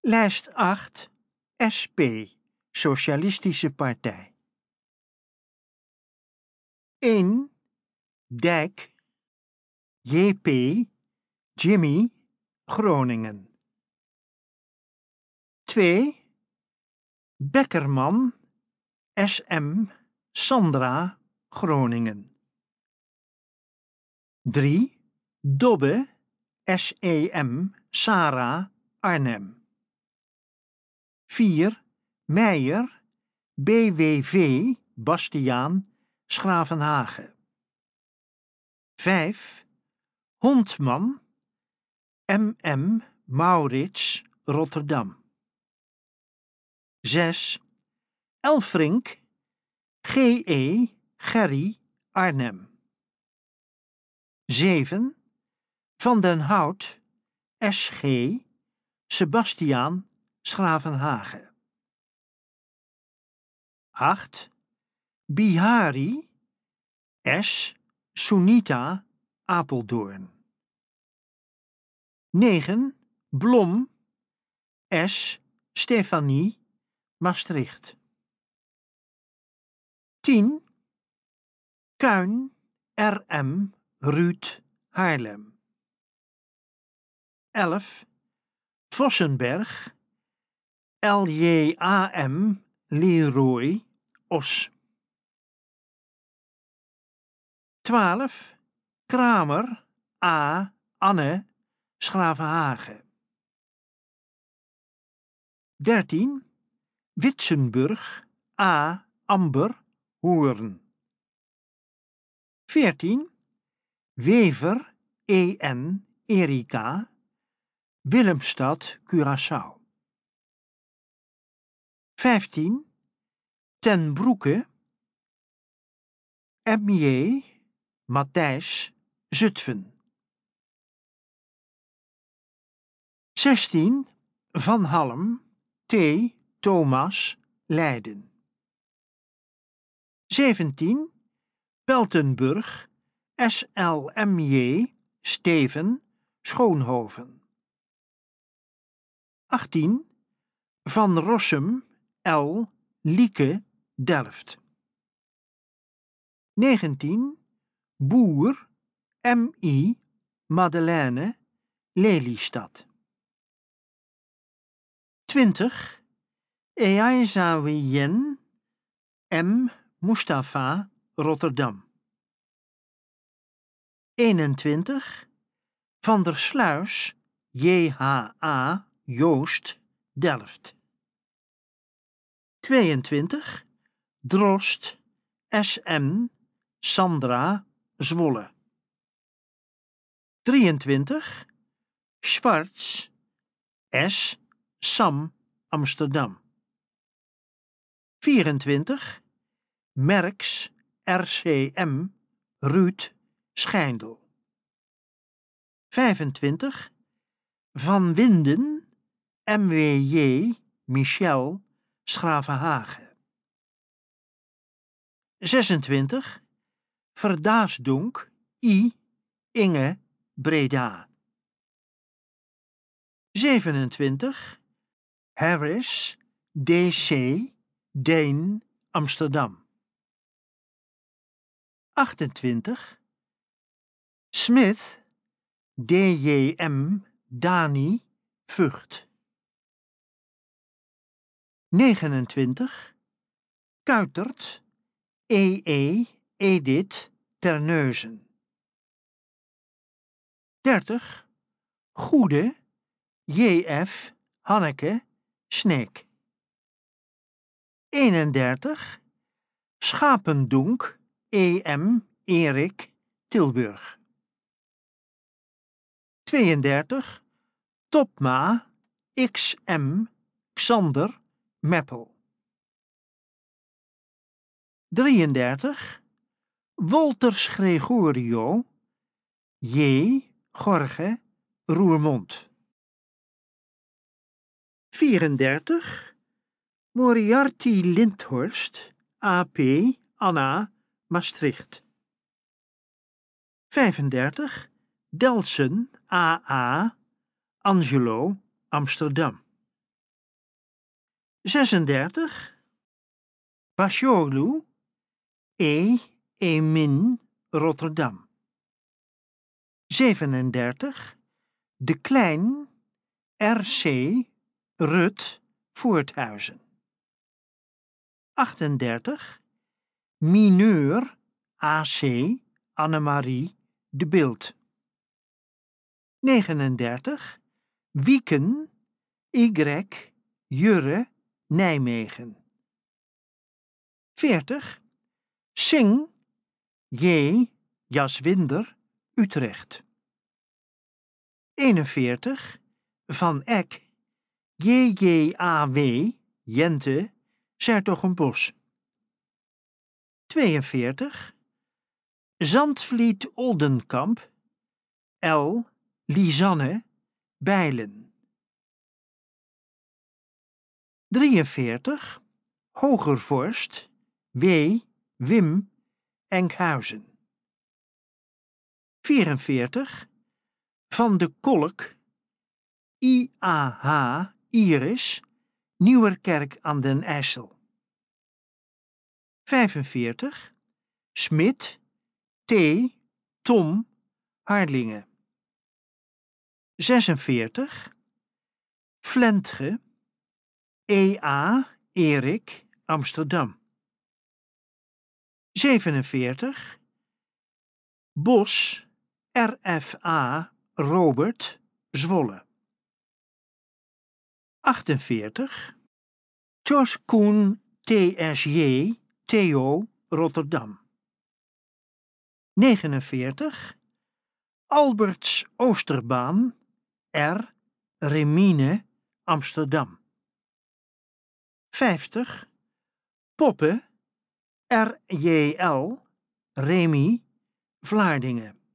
Lijst 8, SP, Socialistische Partij. 1. Dijk, JP, Jimmy, Groningen. 2. Bekkerman, SM, Sandra, Groningen. 3. Dobbe, SEM, Sarah, Arnhem. 4. Meijer, BWV, Bastiaan, Schravenhagen. 5. Hondman, MM, Maurits, Rotterdam. 6. Elfrink, GE, Gerry, Arnhem. 7. Van den Hout, SG, Sebastiaan, Schravenhagen. 8. Bihari, S. Sunita, Apeldoorn. 9. Blom, S. Stefanie, Maastricht. 10. Kuin, RM, Ruud, Haarlem. 11. Vossenberg, LJAM, Leroy, Os. 12. Kramer, A. Anne, Schravenhagen. 13. Witsenburg, A. Amber, Hoorn. 14. Wever, EN, Erika, Willemstad, Curaçao. 15. Ten Broeke, MJ, Matthijs, Zutphen. 16. Van Halm, T. Thomas, Leiden. 17. Peltenburg, SLMJ, Steven, Schoonhoven. 18. Van Rossum, L. Lieke, Delft. 19. Boer, MI, Madeleine, Lelystad. 20. Eaizawiyen, M. Mustafa, Rotterdam. 21. Van der Sluis, JHA, Joost, Delft. 22. Drost, SM, Sandra, Zwolle. 23. Schwartz, S. Sam, Amsterdam. 24. Merks, RCM, Ruud, Schijndel. 25. Van Winden, MWJ, Michel, Schravenhagen. 26. Verdaasdonk, I. Inge, Breda. 27. Harris, DC, Deen, Amsterdam. 28. Smith, DJM, Dani, Vught. 29. Kuitert, EE, Edith, Terneuzen. 30. Goede, JF, Hanneke, Sneek. 31. Schapendonk, EM, Erik, Tilburg. 32. Topma, XM, Xander, Meppel. 33. Wolters Gregorio, J. Gorge, Roermond. 34. Moriarty Lindhorst, AP, Anna, Maastricht. 35. Delsen, AA, Angelo, Amsterdam. 36. Basjolu, Emin, Rotterdam. 37. De Klein, RC, Rut, Voorthuizen. 38. Mineur, AC, Annemarie, De Bilt. 39. Wieken, Y, Jurre, Nijmegen. 40. Sing, J, Jaswinder, Utrecht. 41. Van Eck, JJAW, Jente, 's-Hertogenbosch. 42. Zandvliet Oldenkamp, L, Lisanne, Bijlen. 43. Hogervorst, W, Wim, Enkhuizen. 44. Van de Kolk, IAH, Iris, Nieuwerkerk aan den IJssel. 45. Smit, T, Tom, Harlingen. 46. Vlentge, EA, Erik, Amsterdam. 47. Bos, RFA, Robert, Zwolle. 48. Jos Koen, TSJ, Theo, Rotterdam. 49. Alberts Oosterbaan, R, Remine, Amsterdam. 50. Poppe, RJL, Remy, Vlaardingen.